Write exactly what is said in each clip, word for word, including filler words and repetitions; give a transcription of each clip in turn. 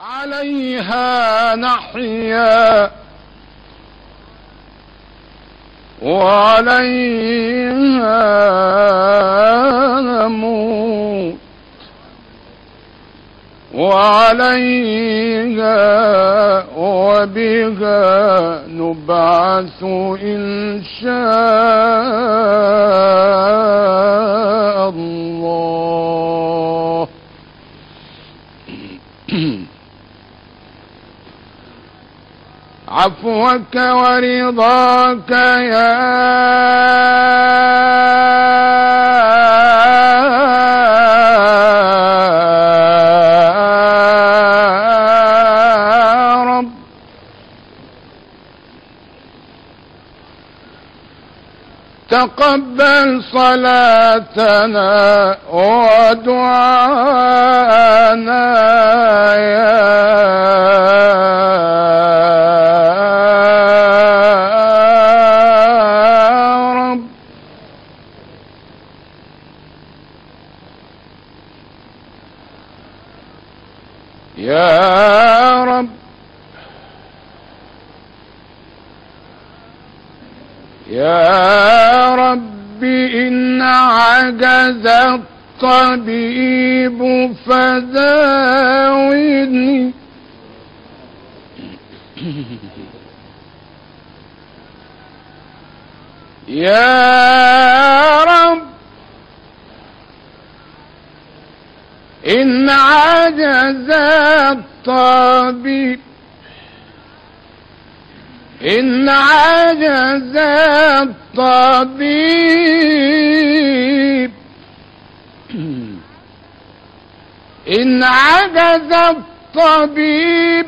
عليها نحيا وعليها نموت وعليها وبها نبعث إن شاء الله. عفوك ورضاك يا رب، تقبل صلاتنا ودعاءنا يا يا رب. يا رب إن عجز الطبيب فداوني، يا رب إن عجز الطبيب إن عجز الطبيب إن عجز الطبيب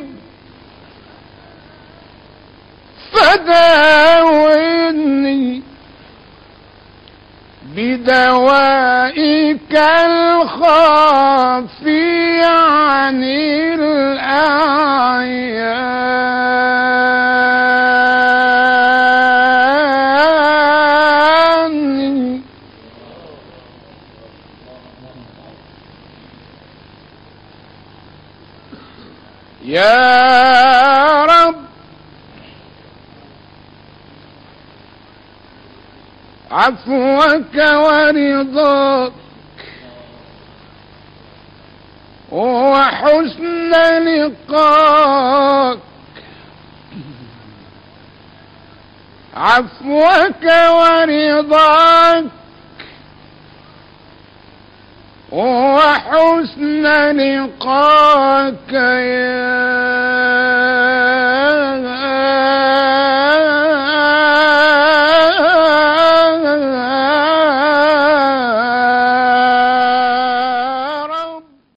فداوني بدوائك الخافي عن الأعيان. يا رب عفوك ورضاك وحسن لقاك، عفوك ورضاك وحسن لقاك